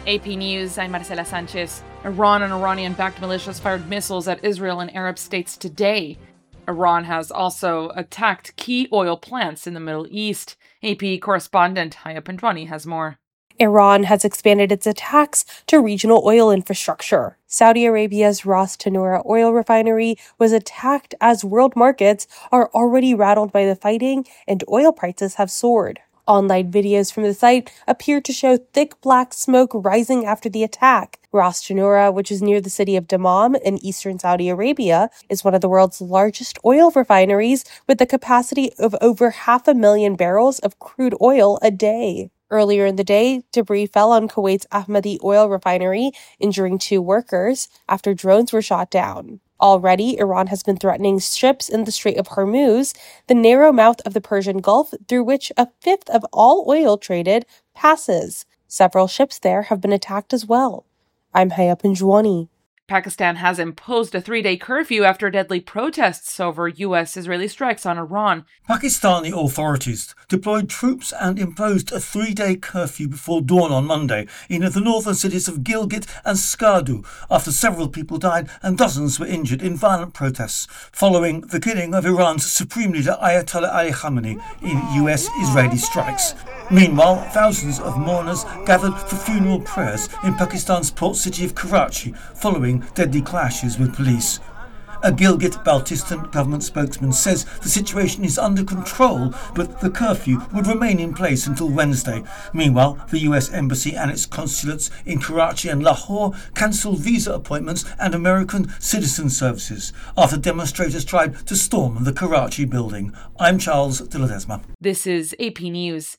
AP News, I'm Marcela Sanchez. Iran and Iranian-backed militias fired missiles at Israel and Arab states today. Iran has also attacked key oil plants in the Middle East. AP correspondent Haya Panjwani has more. Iran has expanded its attacks to regional oil infrastructure. Saudi Arabia's Ras Tanura oil refinery was attacked as world markets are already rattled by the fighting and oil prices have soared. Online videos from the site appear to show thick black smoke rising after the attack. Ras Tanura, which is near the city of Dammam in eastern Saudi Arabia, is one of the world's largest oil refineries with the capacity of over 500,000 barrels of crude oil a day. Earlier in the day, debris fell on Kuwait's Ahmadi oil refinery, injuring 2 workers after drones were shot down. Already, Iran has been threatening ships in the Strait of Hormuz, the narrow mouth of the Persian Gulf through which a fifth of all oil traded passes. Several ships there have been attacked as well. I'm Haya Panjwani. Pakistan has imposed a 3-day curfew after deadly protests over U.S.-Israeli strikes on Iran. Pakistani authorities deployed troops and imposed a 3-day curfew before dawn on Monday in the northern cities of Gilgit and Skardu after several people died and dozens were injured in violent protests following the killing of Iran's Supreme Leader Ayatollah Ali Khamenei in U.S.-Israeli strikes. Meanwhile, thousands of mourners gathered for funeral prayers in Pakistan's port city of Karachi following deadly clashes with police. A Gilgit-Baltistan government spokesman says the situation is under control, but the curfew would remain in place until Wednesday. Meanwhile, the US Embassy and its consulates in Karachi and Lahore cancelled visa appointments and American citizen services after demonstrators tried to storm the Karachi building. I'm Charles de Ledesma. This is AP News.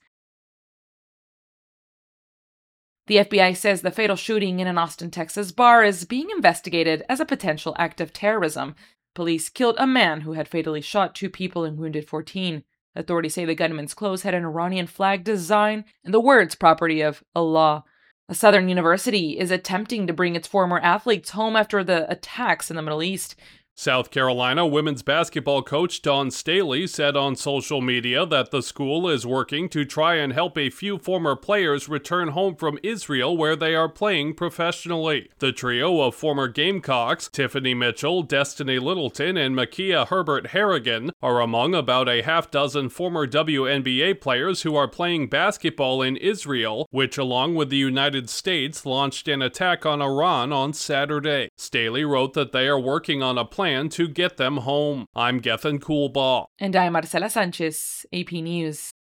The FBI says the fatal shooting in an Austin, Texas bar is being investigated as a potential act of terrorism. Police killed a man who had fatally shot 2 people and wounded 14. Authorities say the gunman's clothes had an Iranian flag design and the words property of Allah. A Southern university is attempting to bring its former athletes home after the attacks in the Middle East. South Carolina women's basketball coach Dawn Staley said on social media that the school is working to try and help a few former players return home from Israel where they are playing professionally. The trio of former Gamecocks, Tiffany Mitchell, Destiny Littleton, and Makia Herbert Harrigan, are among about a half-dozen former WNBA players who are playing basketball in Israel, which along with the United States launched an attack on Iran on Saturday. Staley wrote that they are working on a plan to get them home. I'm Gethin Coolbaugh. And I'm Marcela Sanchez, AP News.